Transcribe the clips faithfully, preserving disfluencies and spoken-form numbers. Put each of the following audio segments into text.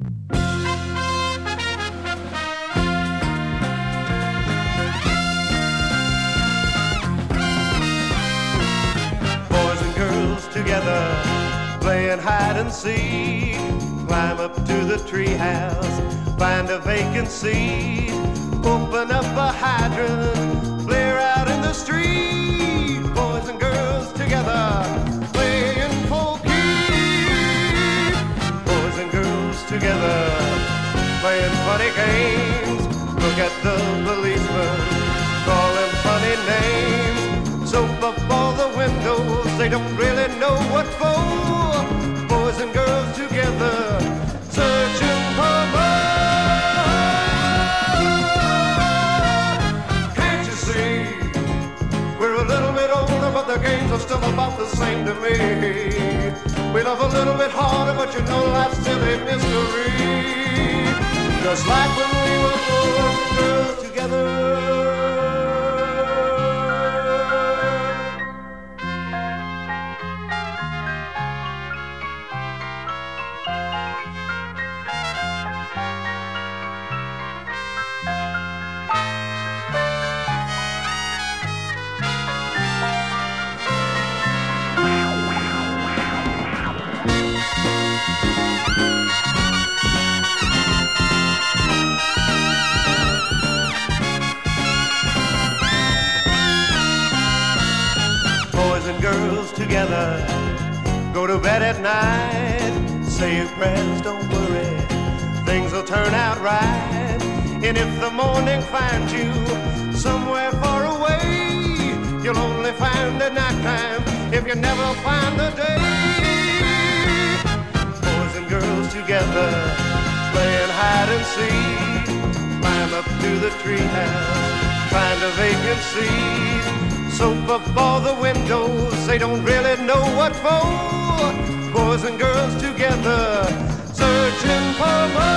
Boys and girls together, playing hide and seek. Climb up to the treehouse, find a vacancy. Open up a hydrant, clear out in the street. Boys and girls together, playing for keeps. Boys and girls together, playing funny games. Look at the policemen, calling funny names. Soap up all the windows, they don't really know what for. Boys and girls together, searching for love. Can't you see? We're a little bit older, but the games are still about the same to me. We love a little bit harder, but you know life's still a mystery. Just like when we were boys and girls together. Girls together, go to bed at night, say your prayers, don't worry, things will turn out right. And if the morning finds you somewhere far away, you'll only find the nighttime if you never find the day. Boys and girls together, playing hide and seek. Climb up to the treehouse, find a vacancy. Soap up all the windows, they don't really know what for. Boys and girls together, searching for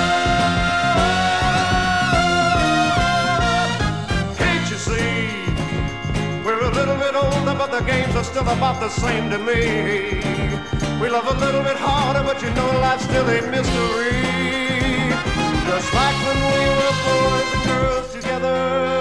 love. Can't you see? We're a little bit older, but the games are still about the same to me. We love a little bit harder, but you know life's still a mystery. Just like when we were boys and girls together.